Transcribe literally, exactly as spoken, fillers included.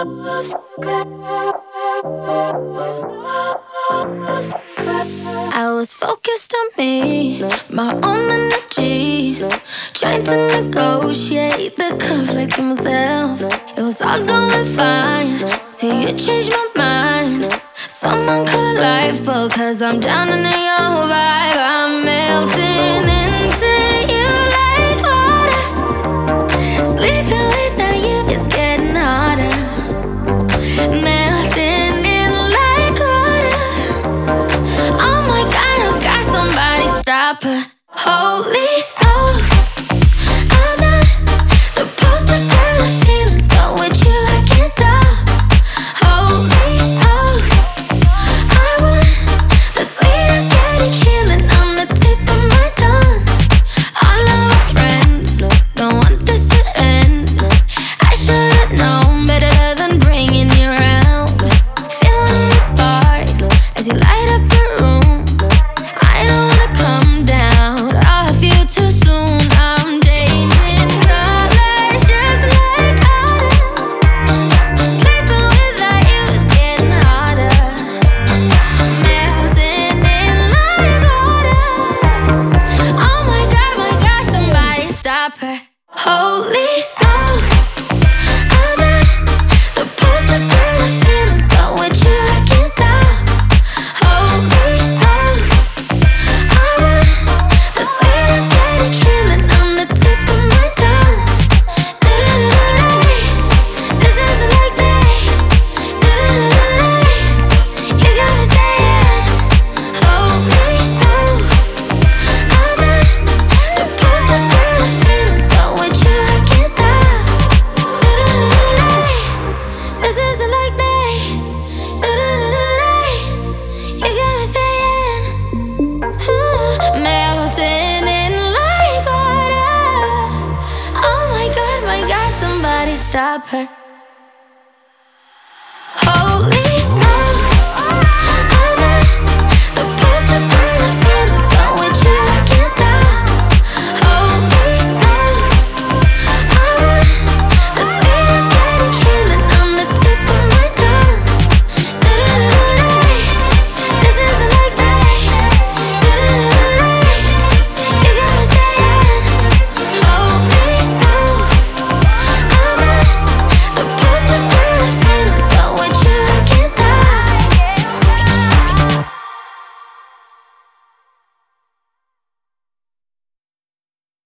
I was focused on me, my own energy, trying to negotiate the conflict in myself. It was all going fine till you changed my mind. Someone call it life, but cause I'm drowning in your vibe. I'm melting into you like water. Sleeping without you is getting harder. Melting in like water. Oh my God, I got somebody stop her. Holy smokes, I'm not the poster girl of feelings, but with you I can't stop. Holy smokes, I want the sweet organic healing on the tip of my tongue. All of our friends don't want this to end. I should've known better than bringing you around. Feeling the sparks as you light up your room. I don't wanna come down off you too soon. I'm dating colors just like autumn. Sleeping without you is getting harder. Melting in like water. Oh my God, my God, somebody stop her. Holy smokes, I'm not the poster girl of feelings, but with you I can't stop. Holy smokes, I want the sweet organic healing on the tip of my tongue. This isn't like me. You got me saying, holy smokes, I'm not the poster girl of feelings, but with you I can't stop. This isn't like me. You got me saying, melting in like water. Oh my God, my God, somebody stop her.